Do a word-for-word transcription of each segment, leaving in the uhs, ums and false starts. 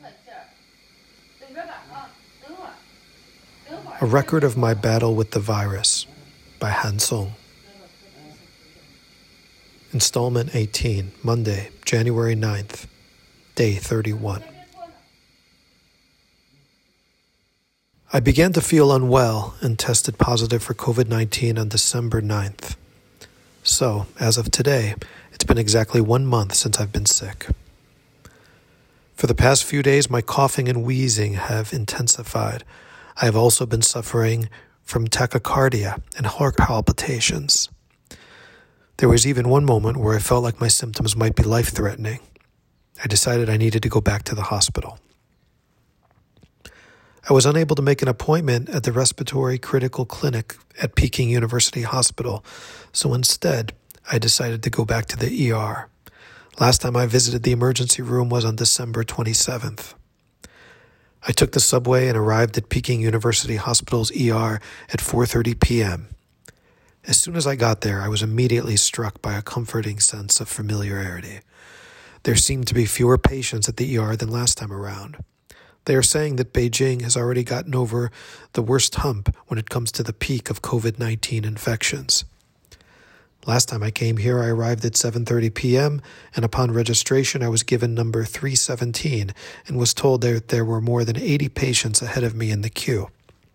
A Record of My Battle with the Virus by Han Song. Installment eighteen, Monday, January ninth, Day thirty-one. I began to feel unwell and tested positive for covid nineteen on December ninth. So, as of today, it's been exactly one month since I've been sick. For the past few days, my coughing and wheezing have intensified. I have also been suffering from tachycardia and heart palpitations. There was even one moment where I felt like my symptoms might be life-threatening. I decided I needed to go back to the hospital. I was unable to make an appointment at the Respiratory Critical Clinic at Peking University Hospital, so instead, I decided to go back to the E R. Last time I visited the emergency room was on December twenty-seventh. I took the subway and arrived at Peking University Hospital's E R at four thirty p.m. As soon as I got there, I was immediately struck by a comforting sense of familiarity. There seemed to be fewer patients at the E R than last time around. They are saying that Beijing has already gotten over the worst hump when it comes to the peak of covid nineteen infections. Last time I came here, I arrived at seven thirty p.m., and upon registration, I was given number three seventeen and was told that there were more than eighty patients ahead of me in the queue.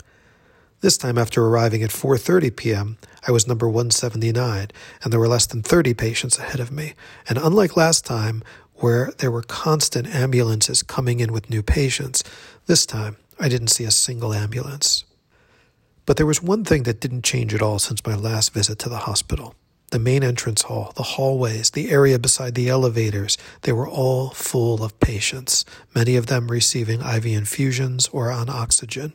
This time, after arriving at four thirty p.m., I was number one seventy-nine, and there were less than thirty patients ahead of me. And unlike last time, where there were constant ambulances coming in with new patients, this time I didn't see a single ambulance. But there was one thing that didn't change at all since my last visit to the hospital. The main entrance hall, the hallways, the area beside the elevators, they were all full of patients, many of them receiving I V infusions or on oxygen.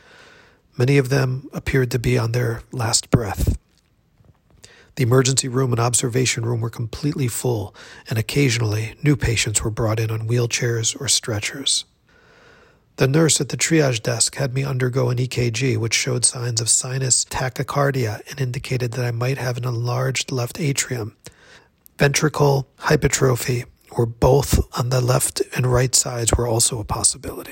Many of them appeared to be on their last breath. The emergency room and observation room were completely full, and occasionally new patients were brought in on wheelchairs or stretchers. The nurse at the triage desk had me undergo an E K G, which showed signs of sinus tachycardia and indicated that I might have an enlarged left atrium, ventricle hypertrophy, or both on the left and right sides were also a possibility.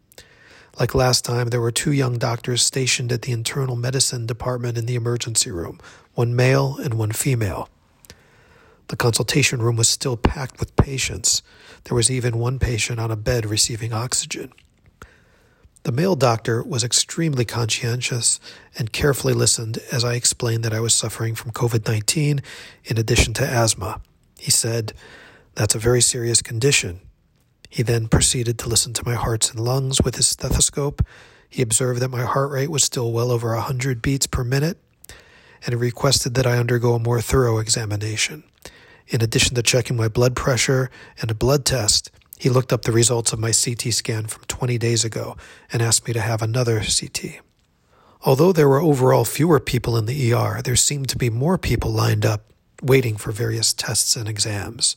Like last time, there were two young doctors stationed at the internal medicine department in the emergency room, one male and one female. The consultation room was still packed with patients. There was even one patient on a bed receiving oxygen. The male doctor was extremely conscientious and carefully listened as I explained that I was suffering from covid nineteen in addition to asthma. He said, "That's a very serious condition." He then proceeded to listen to my hearts and lungs with his stethoscope. He observed that my heart rate was still well over one hundred beats per minute, and he requested that I undergo a more thorough examination. In addition to checking my blood pressure and a blood test, he looked up the results of my C T scan from twenty days ago and asked me to have another C T. Although there were overall fewer people in the E R, there seemed to be more people lined up waiting for various tests and exams.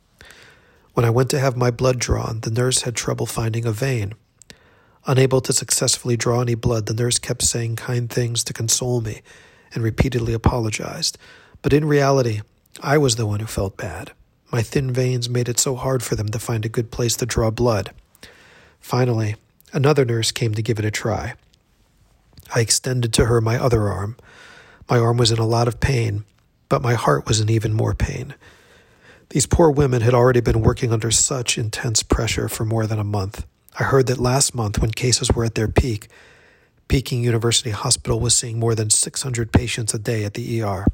When I went to have my blood drawn, the nurse had trouble finding a vein. Unable to successfully draw any blood, the nurse kept saying kind things to console me and repeatedly apologized. But in reality, I was the one who felt bad. My thin veins made it so hard for them to find a good place to draw blood. Finally, another nurse came to give it a try. I extended to her my other arm. My arm was in a lot of pain, but my heart was in even more pain. These poor women had already been working under such intense pressure for more than a month. I heard that last month, when cases were at their peak, Peking University Hospital was seeing more than six hundred patients a day at the E R.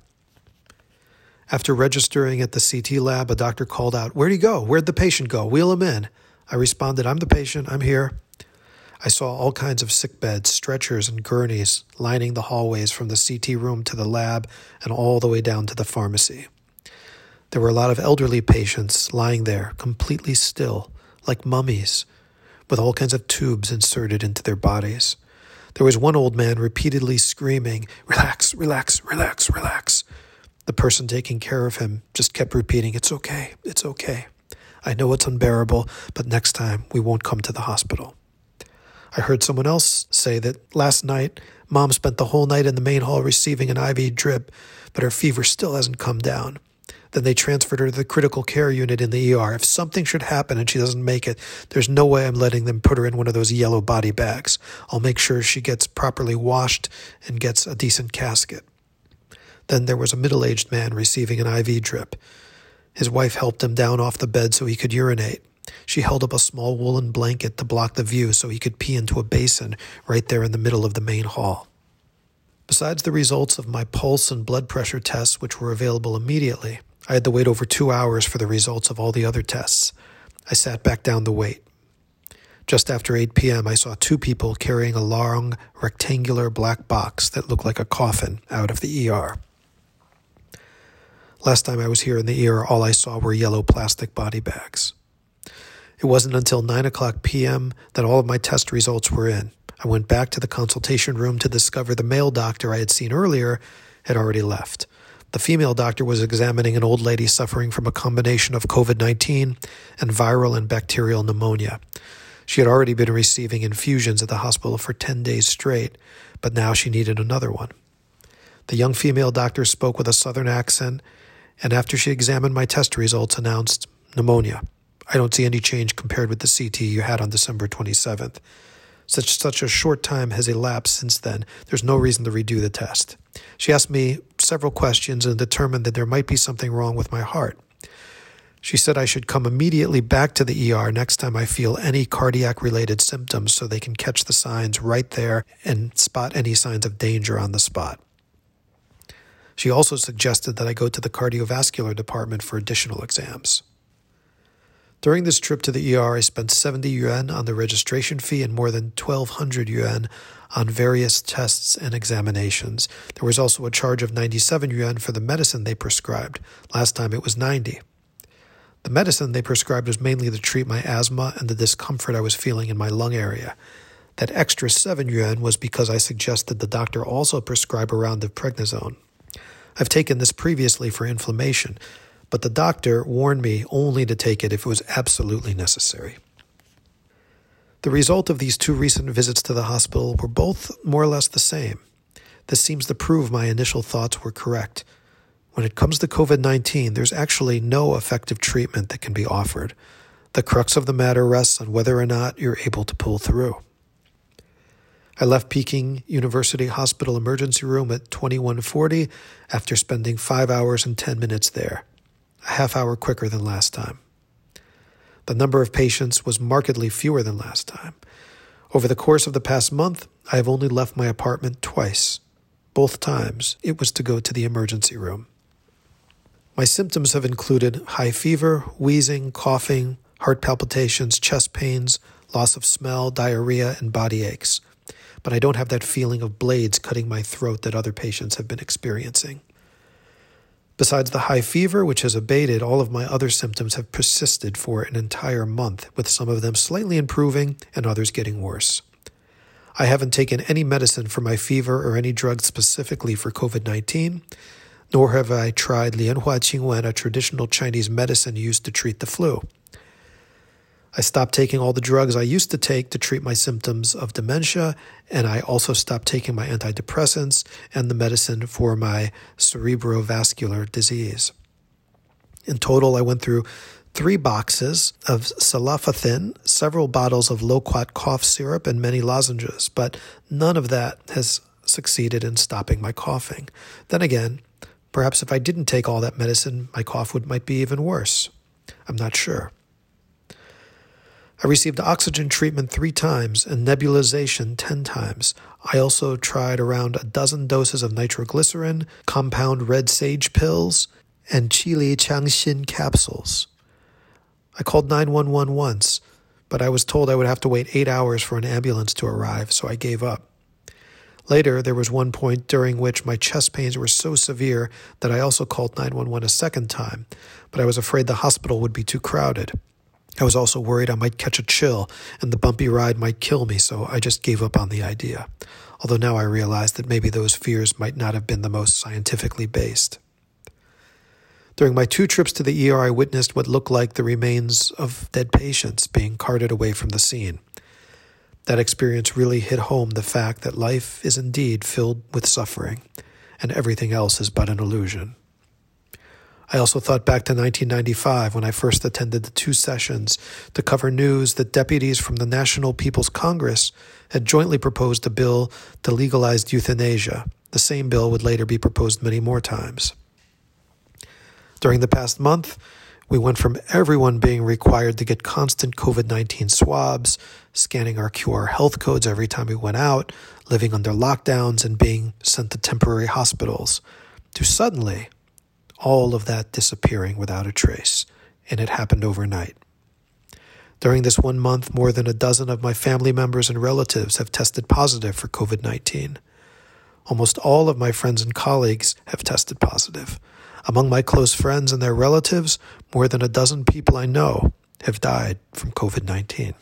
After registering at the C T lab, a doctor called out, "Where'd he go? Where'd the patient go? Wheel him in." I responded, "I'm the patient. I'm here." I saw all kinds of sick beds, stretchers, and gurneys lining the hallways from the C T room to the lab and all the way down to the pharmacy. There were a lot of elderly patients lying there, completely still, like mummies, with all kinds of tubes inserted into their bodies. There was one old man repeatedly screaming, "Relax, relax, relax, relax." The person taking care of him just kept repeating, "It's okay, it's okay. I know it's unbearable, but next time we won't come to the hospital." I heard someone else say that last night, Mom spent the whole night in the main hall receiving an I V drip, but her fever still hasn't come down. Then they transferred her to the critical care unit in the E R. If something should happen and she doesn't make it, there's no way I'm letting them put her in one of those yellow body bags. I'll make sure she gets properly washed and gets a decent casket. Then there was a middle-aged man receiving an I V drip. His wife helped him down off the bed so he could urinate. She held up a small woolen blanket to block the view so he could pee into a basin right there in the middle of the main hall. Besides the results of my pulse and blood pressure tests, which were available immediately, I had to wait over two hours for the results of all the other tests. I sat back down to wait. Just after eight p.m., I saw two people carrying a long, rectangular black box that looked like a coffin out of the E R. Last time I was here in the E R, all I saw were yellow plastic body bags. It wasn't until nine o'clock p.m. that all of my test results were in. I went back to the consultation room to discover the male doctor I had seen earlier had already left. The female doctor was examining an old lady suffering from a combination of covid nineteen and viral and bacterial pneumonia. She had already been receiving infusions at the hospital for ten days straight, but now she needed another one. The young female doctor spoke with a southern accent, and after she examined my test results, announced, "Pneumonia. I don't see any change compared with the C T you had on December twenty-seventh. Such such a short time has elapsed since then, there's no reason to redo the test." She asked me several questions and determined that there might be something wrong with my heart. She said I should come immediately back to the E R next time I feel any cardiac-related symptoms so they can catch the signs right there and spot any signs of danger on the spot. She also suggested that I go to the cardiovascular department for additional exams. During this trip to the E R, I spent seventy yuan on the registration fee and more than twelve hundred yuan on various tests and examinations. There was also a charge of ninety-seven yuan for the medicine they prescribed. Last time it was ninety. The medicine they prescribed was mainly to treat my asthma and the discomfort I was feeling in my lung area. That extra seven yuan was because I suggested the doctor also prescribe a round of prednisone. I've taken this previously for inflammation, but the doctor warned me only to take it if it was absolutely necessary. The result of these two recent visits to the hospital were both more or less the same. This seems to prove my initial thoughts were correct. When it comes to covid nineteen, there's actually no effective treatment that can be offered. The crux of the matter rests on whether or not you're able to pull through. I left Peking University Hospital emergency room at twenty-one forty after spending five hours and ten minutes there, a half hour quicker than last time. The number of patients was markedly fewer than last time. Over the course of the past month, I have only left my apartment twice. Both times, it was to go to the emergency room. My symptoms have included high fever, wheezing, coughing, heart palpitations, chest pains, loss of smell, diarrhea, and body aches. But I don't have that feeling of blades cutting my throat that other patients have been experiencing. Besides the high fever, which has abated, all of my other symptoms have persisted for an entire month, with some of them slightly improving and others getting worse. I haven't taken any medicine for my fever or any drug specifically for covid nineteen, nor have I tried Lianhua Qingwen, a traditional Chinese medicine used to treat the flu. I stopped taking all the drugs I used to take to treat my symptoms of dementia, and I also stopped taking my antidepressants and the medicine for my cerebrovascular disease. In total, I went through three boxes of Sulfathine, several bottles of Loquat cough syrup, and many lozenges, but none of that has succeeded in stopping my coughing. Then again, perhaps if I didn't take all that medicine, my cough would might be even worse. I'm not sure. I received oxygen treatment three times and nebulization ten times. I also tried around a dozen doses of nitroglycerin, compound red sage pills, and Qili Changxin capsules. I called nine one one once, but I was told I would have to wait eight hours for an ambulance to arrive, so I gave up. Later, there was one point during which my chest pains were so severe that I also called nine one one a second time, but I was afraid the hospital would be too crowded. I was also worried I might catch a chill and the bumpy ride might kill me, so I just gave up on the idea. Although now I realize that maybe those fears might not have been the most scientifically based. During my two trips to the E R, I witnessed what looked like the remains of dead patients being carted away from the scene. That experience really hit home the fact that life is indeed filled with suffering, and everything else is but an illusion. I also thought back to nineteen ninety-five when I first attended the two sessions to cover news that deputies from the National People's Congress had jointly proposed a bill to legalize euthanasia. The same bill would later be proposed many more times. During the past month, we went from everyone being required to get constant COVID nineteen swabs, scanning our Q R health codes every time we went out, living under lockdowns, and being sent to temporary hospitals, to suddenly all of that disappearing without a trace, and it happened overnight. During this one month, more than a dozen of my family members and relatives have tested positive for COVID nineteen. Almost all of my friends and colleagues have tested positive. Among my close friends and their relatives, more than a dozen people I know have died from COVID nineteen.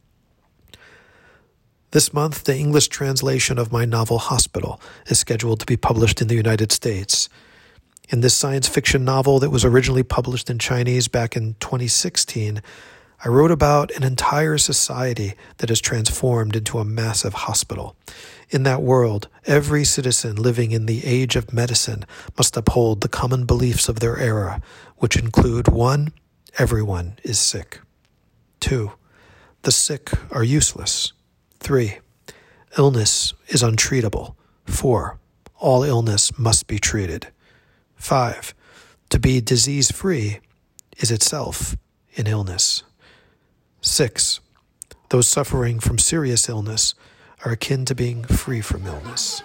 This month, the English translation of my novel Hospital is scheduled to be published in the United States. In this science fiction novel that was originally published in Chinese back in twenty sixteen, I wrote about an entire society that is transformed into a massive hospital. In that world, every citizen living in the age of medicine must uphold the common beliefs of their era, which include one, everyone is sick. Two, the sick are useless. Three, illness is untreatable. Four, all illness must be treated. Five, to be disease-free is itself an illness. Six, those suffering from serious illness are akin to being free from illness.